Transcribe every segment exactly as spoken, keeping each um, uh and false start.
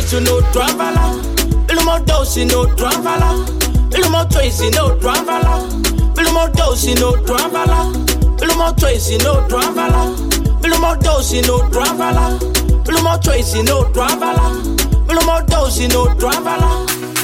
choice no traveler. Bill more dose no traveler. Bill more choice no traveler. Bill more dose no traveler. Bill more choice no traveler. Bill more dose no traveler. Bill more choice no traveler. Bill more dose no traveler.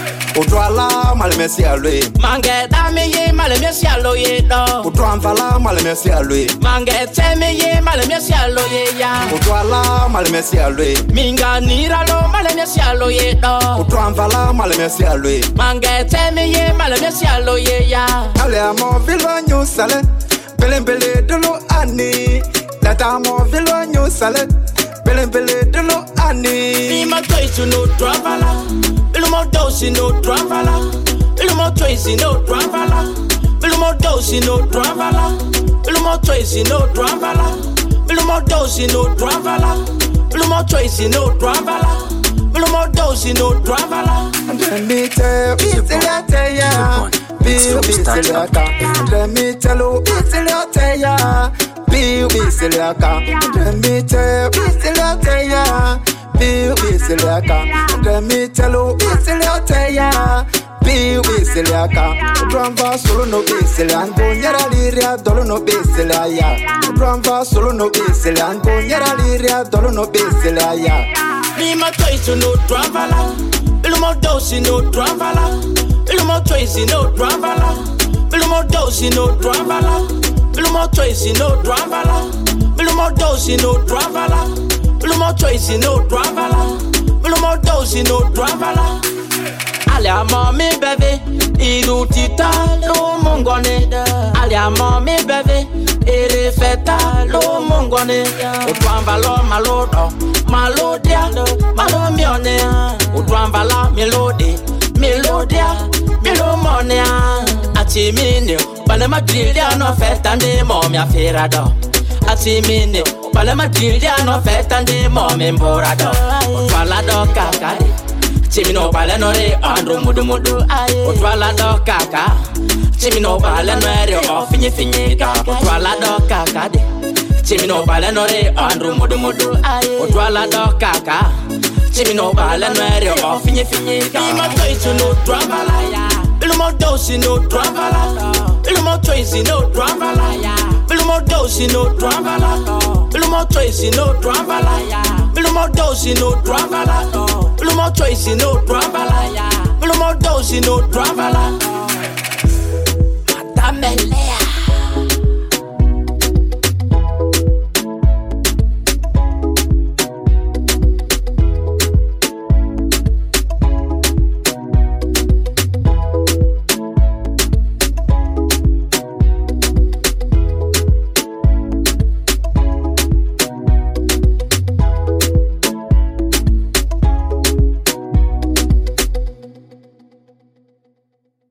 Utrala malemesi alwe Mange dame ye malemesi alo ye do Utramvala malemesi alwe Mange teme ye malemesi alo ye ya Utrala malemesi alwe Minga nira lo malemesi alo ye do Utramvala malemesi alwe Mange teme ye malemesi alo ye ya Ale amo vilo nyu sale Bele bele dolo ani Leta amo vilo nyu sale Bele bele dolo ani Be my choice no traveler. Bill more dose no traveler. Bill more choice no traveler. Bill more dose no traveler. Bill more choice no traveler. Bill more dose no traveler. Bill more choice no traveler. Bill more dose no traveler. Let me tell you, it's a tell ya. Be Bisilaka. Let me tell you, it's a tell ya. Be Bisilaka. Let me tell you, it's a tell ya. Be Bisilaka. Let me tell you, it's a tell ya. Be Bisilaka. Drama solo no Bisilan. Go near a liria, dolo no Bisilaya. Drama solo no Bisilan. Go near a liria, dolo no Bisilaya. Be my choice no traveler. Bill more dose no traveler. Bill more choice no traveler. Bill more dose no traveler. Bill more choice no traveler. Bill more dose no traveler. Bill more choice no traveler. Bill more dose no traveler. Allez à mommy bébé, il ou tita lo mongone. Allez à mommy bébé, il refeta lo mongone. O twamba lo malodo, malodia, malo mione. O twamba la melody, melodia, melomonia. Ati mine, bale madrilia no feta ndi momi afirado. Ati mine, bale madrilia no feta ndi momi mborado. O twala do kakari. Chimino bale no re andro mudu mudu Otwala do kaka Chimino bale no re o finye finye da Otwala do kaka de Chimino bale no re andro mudu mudu Otwala do kaka Chimino bale no re o finye finye da Be my choice no traveler. Bill more dose no traveler. Bill more choice no traveler. Bill more dose no traveler. Bill more choice no traveler. Bill more dose no traveler. Bill more choice no traveler. Bill more dose no traveler.